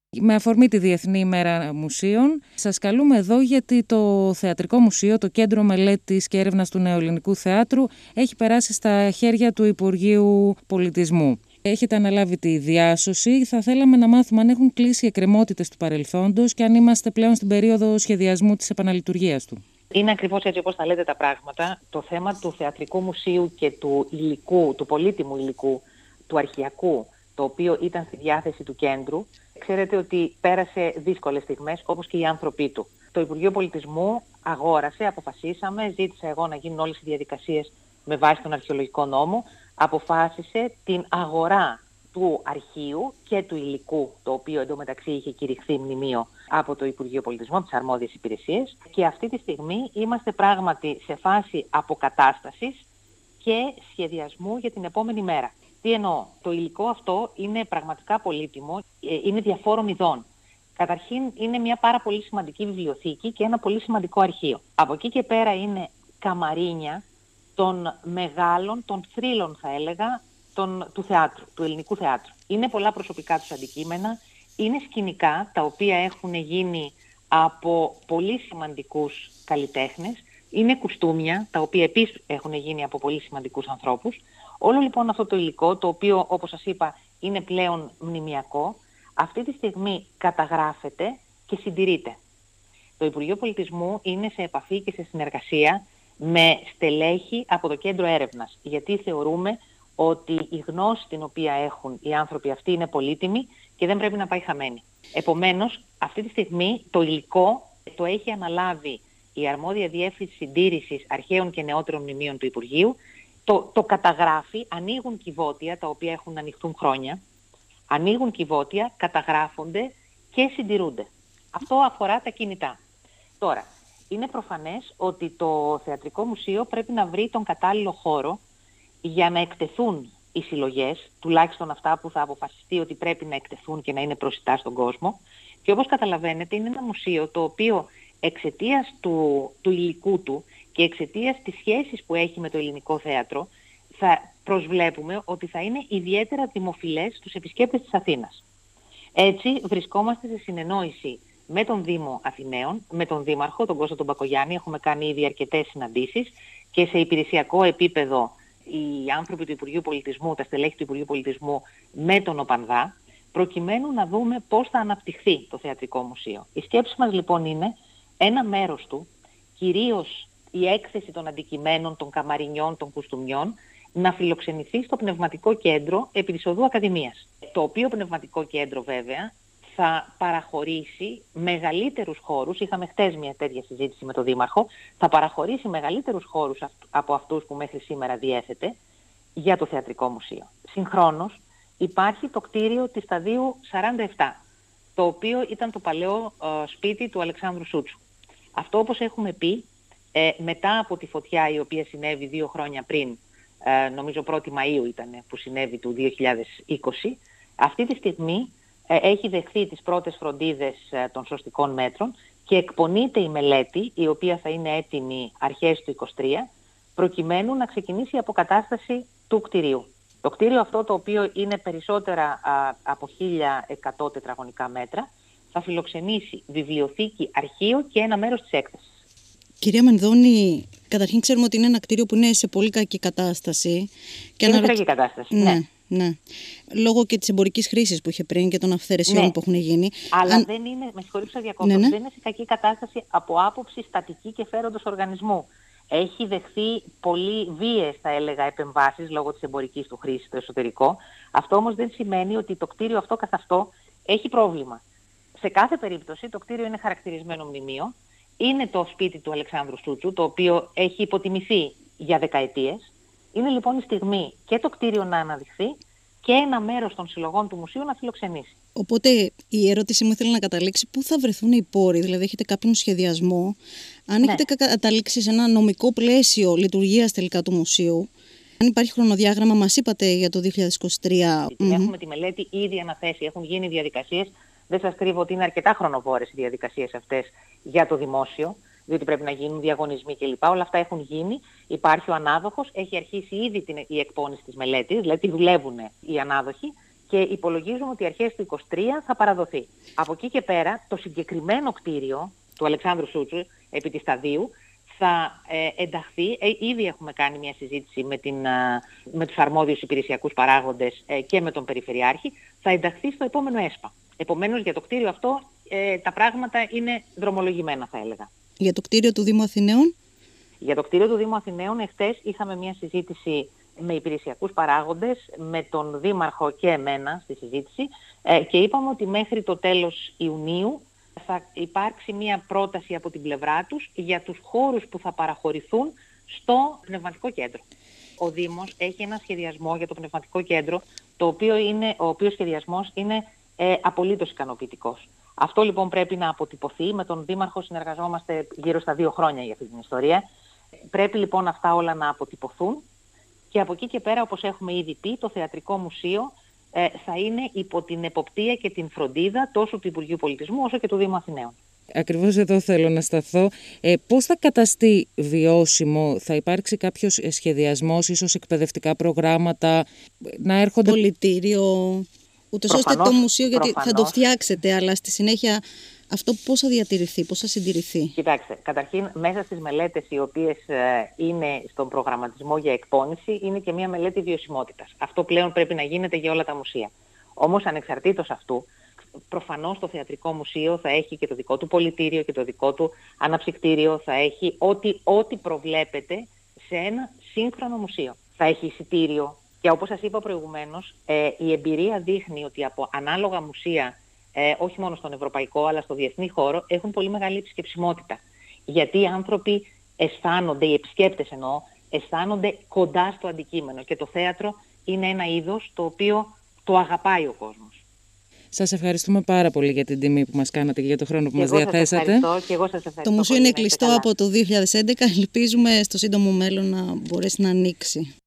Με αφορμή τη Διεθνή ημέρα μουσείων, σας καλούμε εδώ γιατί το Θεατρικό Μουσείο, το Κέντρο Μελέτης και Έρευνας του Νεοελληνικού Θεάτρου, έχει περάσει στα χέρια του Υπουργείου Πολιτισμού. Έχετε αναλάβει τη διάσωση. Θα θέλαμε να μάθουμε αν έχουν κλείσει οι εκκρεμότητες του παρελθόντος και αν είμαστε πλέον στην περίοδο σχεδιασμού της επαναλειτουργίας του. Είναι ακριβώς έτσι όπως τα λέτε τα πράγματα. Το θέμα του Θεατρικού Μουσείου και του υλικού, του πολύτιμου υλικού, του αρχαιακού, το οποίο ήταν στη διάθεση του κέντρου, ξέρετε ότι πέρασε δύσκολες στιγμές, όπως και οι άνθρωποι του. Το Υπουργείο Πολιτισμού αγόρασε, αποφασίσαμε, ζήτησα εγώ να γίνουν όλες οι διαδικασίες με βάση τον αρχαιολογικό νόμο, αποφάσισε την αγορά του αρχείου και του υλικού, το οποίο εντωμεταξύ είχε κηρυχθεί μνημείο από το Υπουργείο Πολιτισμού, από τις αρμόδιες υπηρεσίες. Και αυτή τη στιγμή είμαστε πράγματι σε φάση αποκατάστασης και σχεδιασμού για την επόμενη μέρα. Τι εννοώ? Το υλικό αυτό είναι πραγματικά πολύτιμο, είναι διαφόρων ειδών. Καταρχήν είναι μια πάρα πολύ σημαντική βιβλιοθήκη και ένα πολύ σημαντικό αρχείο. Από εκεί και πέρα είναι καμαρίνια των μεγάλων, των θρύλων θα έλεγα, του θεάτρου, του ελληνικού θεάτρου. Είναι πολλά προσωπικά τους αντικείμενα, είναι σκηνικά τα οποία έχουν γίνει από πολύ σημαντικούς καλλιτέχνες, είναι κουστούμια τα οποία επίσης έχουν γίνει από πολύ σημαντικούς ανθρώπους. Όλο λοιπόν αυτό το υλικό, το οποίο όπως σας είπα είναι πλέον μνημιακό, αυτή τη στιγμή καταγράφεται και συντηρείται. Το Υπουργείο Πολιτισμού είναι σε επαφή και σε συνεργασία με στελέχη από το Κέντρο Έρευνας, γιατί θεωρούμε ότι η γνώση την οποία έχουν οι άνθρωποι αυτοί είναι πολύτιμη και δεν πρέπει να πάει χαμένη. Επομένως, αυτή τη στιγμή το υλικό το έχει αναλάβει η αρμόδια διεύθυνση συντήρησης αρχαίων και νεότερων μνημείων του Υπουργείου, το καταγράφει, ανοίγουν κυβότια τα οποία έχουν ανοιχτούν χρόνια, ανοίγουν κυβότια, καταγράφονται και συντηρούνται. Αυτό αφορά τα κινητά. Τώρα, είναι προφανές ότι το Θεατρικό Μουσείο πρέπει να βρει τον κατάλληλο χώρο για να εκτεθούν οι συλλογές, τουλάχιστον αυτά που θα αποφασιστεί ότι πρέπει να εκτεθούν και να είναι προσιτά στον κόσμο. Και όπως καταλαβαίνετε είναι ένα μουσείο το οποίο εξαιτίας του υλικού του και εξαιτίας της σχέσης που έχει με το ελληνικό θέατρο, θα προσβλέπουμε ότι θα είναι ιδιαίτερα δημοφιλές στους επισκέπτες της Αθήνας. Έτσι βρισκόμαστε σε συνεννόηση με τον Δήμο Αθηναίων, με τον Δήμαρχο, τον Κώστα τον Μπακογιάννη, έχουμε κάνει ήδη αρκετές συναντήσεις και σε υπηρεσιακό επίπεδο οι άνθρωποι του Υπουργείου Πολιτισμού, τα στελέχη του Υπουργείου Πολιτισμού με τον ΟΠΑΝΔΑ, προκειμένου να δούμε πώς θα αναπτυχθεί το Θεατρικό Μουσείο. Η σκέψη μας λοιπόν είναι ένα μέρος του, κυρίως η έκθεση των αντικειμένων, των καμαρινιών, των κουστούμιών, να φιλοξενηθεί στο Πνευματικό Κέντρο επί της Οδού Ακαδημίας. Το οποίο Πνευματικό Κέντρο βέβαια θα παραχωρήσει μεγαλύτερους χώρους, είχαμε χτες μια τέτοια συζήτηση με τον Δήμαρχο, θα παραχωρήσει μεγαλύτερους χώρους από αυτούς που μέχρι σήμερα διέθετε για το Θεατρικό Μουσείο. Συγχρόνως υπάρχει το κτίριο της Σταδίου 47, το οποίο ήταν το παλαιό σπίτι του Αλεξάνδρου Σούτσου. Αυτό όπως έχουμε πει, μετά από τη φωτιά η οποία συνέβη 2 χρόνια πριν, νομίζω 1η Μαΐου ήταν που συνέβη του 2020, αυτή τη στιγμή έχει δεχθεί τις πρώτες φροντίδες των σωστικών μέτρων και εκπονείται η μελέτη, η οποία θα είναι έτοιμη αρχές του 2023, προκειμένου να ξεκινήσει η αποκατάσταση του κτηρίου. Το κτίριο αυτό, το οποίο είναι περισσότερα από 1.100 τετραγωνικά μέτρα, θα φιλοξενήσει βιβλιοθήκη, αρχείο και ένα μέρος της έκθεσης. Κυρία Μενδώνη, καταρχήν ξέρουμε ότι είναι ένα κτίριο που είναι σε πολύ κακή κατάσταση. Είναι κακή κατάσταση, ναι. Ναι. Λόγω και της εμπορικής χρήσης που είχε πριν και των αυθαιρεσιών που έχουν γίνει. Αλλά δεν είναι, με συγχωρείτε που διακόπτω, δεν είναι σε κακή κατάσταση από άποψη στατική και φέροντος οργανισμού. Έχει δεχθεί πολύ βίαιες, θα έλεγα, επεμβάσεις λόγω της εμπορικής του χρήσης στο εσωτερικό. Αυτό όμως δεν σημαίνει ότι το κτίριο αυτό καθ' αυτό έχει πρόβλημα. Σε κάθε περίπτωση το κτίριο είναι χαρακτηρισμένο μνημείο. Είναι το σπίτι του Αλεξάνδρου Σούτσου, το οποίο έχει υποτιμηθεί για δεκαετίες. Είναι λοιπόν η στιγμή και το κτίριο να αναδειχθεί και ένα μέρος των συλλογών του μουσείου να φιλοξενήσει. Οπότε η ερώτηση μου ήθελε να καταλήξει πού θα βρεθούν οι πόροι, δηλαδή έχετε κάποιον σχεδιασμό, αν έχετε καταλήξει σε ένα νομικό πλαίσιο λειτουργίας τελικά του μουσείου, αν υπάρχει χρονοδιάγραμμα, μας είπατε για το 2023. Έχουμε τη μελέτη ήδη αναθέσει, έχουν γίνει διαδικασίες, δεν σας κρύβω ότι είναι αρκετά χρονοβόρες οι διαδικασίες αυτές για το δημόσιο, διότι πρέπει να γίνουν διαγωνισμοί κλπ. Όλα αυτά έχουν γίνει. Υπάρχει ο ανάδοχος, έχει αρχίσει ήδη η εκπόνηση της μελέτης, δηλαδή δουλεύουν οι ανάδοχοι και υπολογίζουμε ότι αρχές του 2023 θα παραδοθεί. Από εκεί και πέρα, το συγκεκριμένο κτίριο του Αλεξάνδρου Σούτσου, επί της Σταδίου, θα ενταχθεί, ήδη έχουμε κάνει μια συζήτηση με τους αρμόδιους υπηρεσιακούς παράγοντες και με τον Περιφερειάρχη, θα ενταχθεί στο επόμενο ΕΣΠΑ. Επομένως, για το κτίριο αυτό τα πράγματα είναι δρομολογημένα, θα έλεγα. Για το κτίριο του Δήμου Αθηναίων? Για το κτίριο του Δήμου Αθηναίων, εχθές είχαμε μια συζήτηση με υπηρεσιακούς παράγοντες, με τον Δήμαρχο και εμένα στη συζήτηση και είπαμε ότι μέχρι το τέλος Ιουνίου θα υπάρξει μια πρόταση από την πλευρά τους για τους χώρους που θα παραχωρηθούν στο πνευματικό κέντρο. Ο Δήμος έχει ένα σχεδιασμό για το πνευματικό κέντρο, ο οποίος σχεδιασμός είναι απολύτως ικανοποιητικός. Αυτό λοιπόν πρέπει να αποτυπωθεί. Με τον Δήμαρχο συνεργαζόμαστε γύρω στα 2 χρόνια για αυτή την ιστορία. Πρέπει λοιπόν αυτά όλα να αποτυπωθούν και από εκεί και πέρα, όπως έχουμε ήδη πει, το Θεατρικό Μουσείο θα είναι υπό την εποπτεία και την φροντίδα τόσο του Υπουργείου Πολιτισμού όσο και του Δήμου Αθηναίων. Ακριβώς εδώ θέλω να σταθώ. Πώς θα καταστεί βιώσιμο, θα υπάρξει κάποιος σχεδιασμός, ίσως εκπαιδευτικά προγράμματα, να έρχονται... Πολιτήριο, ούτως ώστε το μουσείο, γιατί θα το φτιάξετε, αλλά στη συνέχεια αυτό πώς θα διατηρηθεί, πώς θα συντηρηθεί? Κοιτάξτε, καταρχήν μέσα στις μελέτες οι οποίες είναι στον προγραμματισμό για εκπόνηση είναι και μια μελέτη βιωσιμότητας. Αυτό πλέον πρέπει να γίνεται για όλα τα μουσεία. Όμως ανεξαρτήτως αυτού, προφανώς το Θεατρικό Μουσείο θα έχει και το δικό του πολιτήριο και το δικό του αναψυκτήριο, θα έχει ό,τι προβλέπεται σε ένα σύγχρονο μουσείο. Θα έχει εισιτήριο και όπως σας είπα προηγουμένως, η εμπειρία δείχνει ότι από ανάλογα μουσεία, όχι μόνο στον ευρωπαϊκό αλλά στο διεθνή χώρο, έχουν πολύ μεγάλη επισκεψιμότητα. Γιατί οι άνθρωποι αισθάνονται, οι επισκέπτες εννοώ, αισθάνονται κοντά στο αντικείμενο και το θέατρο είναι ένα είδος το οποίο το αγαπάει ο κόσμος. Σας ευχαριστούμε πάρα πολύ για την τιμή που μας κάνατε και για τον χρόνο που μας διαθέσατε. Και εγώ σας ευχαριστώ. Το μουσείο είναι κλειστό από το 2011. Ελπίζουμε στο σύντομο μέλλον να μπορέσει να ανοίξει.